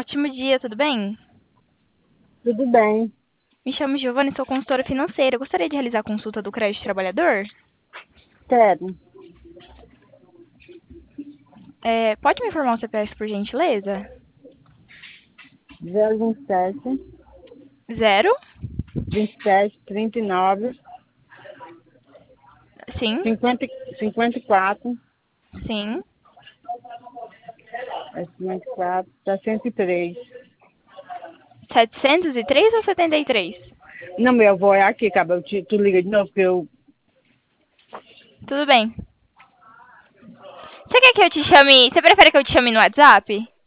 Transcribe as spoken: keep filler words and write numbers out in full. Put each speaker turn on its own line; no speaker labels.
ótimo dia, tudo bem?
Tudo bem.
Me chamo Giovana e sou consultora financeira. Eu gostaria de realizar a consulta do crédito trabalhador?
Quero.
É, pode me informar o C P F, por gentileza?
zero vinte e sete,
Zero?
vinte e sete, trinta e nove,
Sim,
cinquenta, cinquenta e quatro,
sim.
é cinquenta e quatro, sessenta e três.
Setecentos e três ou setenta e três?
Não, meu avô é aqui, cabra. Tu, tu liga de novo, porque eu...
Tudo bem. Você quer que eu te chame... Você prefere que eu te chame no WhatsApp?